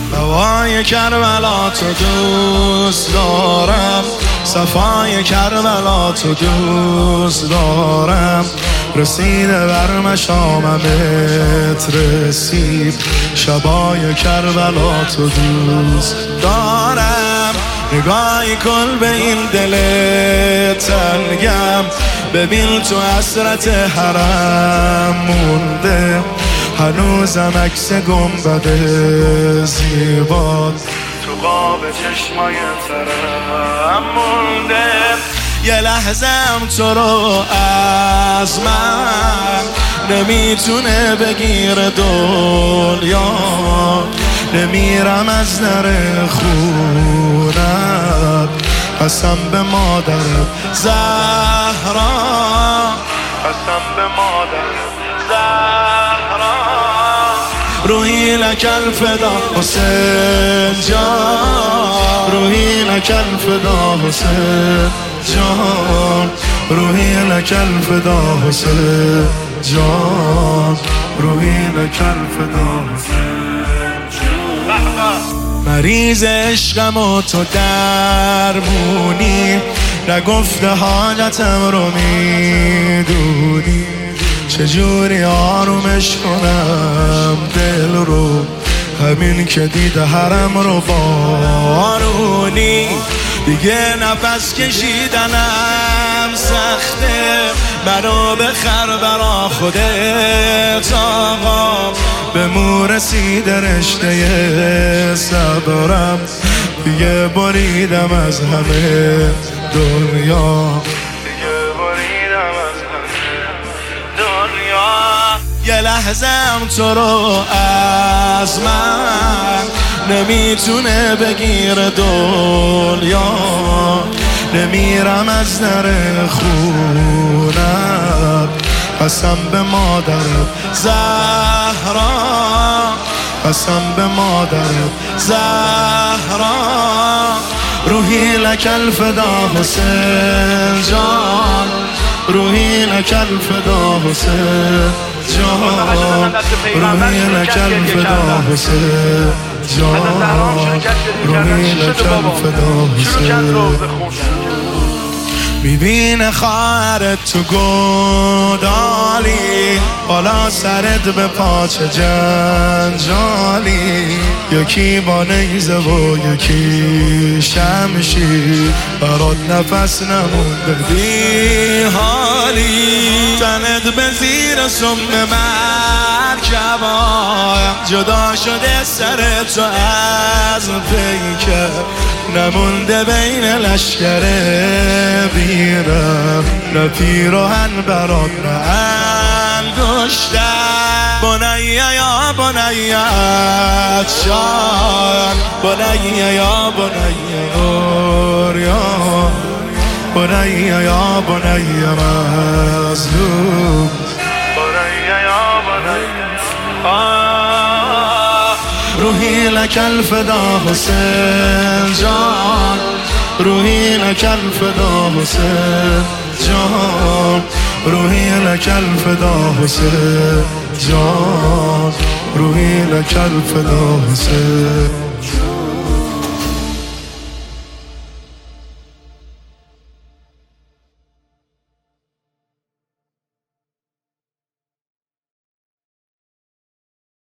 هوای کربلا تو دوست دارم، صفای کربلا تو دوست دارم. رسیده بر مشاممت رسید، شبای کربلا تو دوست دارم. نگاهی کن به این دل تنگم، ببین تو حسرت حرم مونده، هنوزم عکس گنبد زیبات تو قاب چشمای ترم مونده. یه لحظم تو رو از من نمیتونه بگیر دنیا، نمیرم از در خونت، قسم به مادرت زهرا، قسم به مادرت زهرا. روحی لک الفدا حسین جان، روحی لک الفدا حسین جان، روحی لک الفدا حسین جان، روحی لک الفدا حسین جان. مریض عشقم و تو درمونی، نگفته حالتم رو میدونی، چجوری آرومش کنم دل رو، همین که دیده حرم رو بارونی. دیگه نفس کشیدنم سخته، منو بخر برا خودت آقا. به مو رسیده رشته صبرم، دیگه بریدم از همه دنیا، دیگه بریدم از همه دنیا. یه لحظم تو رو از من نمیتونه بگیر دنیا، نمیرم از در خونت، قسم به مادرت زهرا، قسم به مادرت زهرا. روحی لک الفدا حسین جان، روحی لک الفدا حسین جان، روحی لک الفدا حسین جان، روحی لک الفدا حسین. میبینه خواهرت تو گودالی، بالا سرت به پاچه جنجالی، یکی با نیزه و یکی شمشیر، برات نفس نمونده بی حالی. تنت به زیر سم مرکبا، جدا شده سر تو از پیکر، نمونده بین لشکر بیرم، نه پیراهن برات نه انگشتر. بنیه یا بنیت شان، بنیه یا بنیه اوریان، بنیه یا بنیه مظلوم، بنیه یا بنیه. روحی لک الفدا حسین جان، روحی لک الفدا حسین جان، روحی لک الفدا حسین جان، روحی لک الفدا حسین.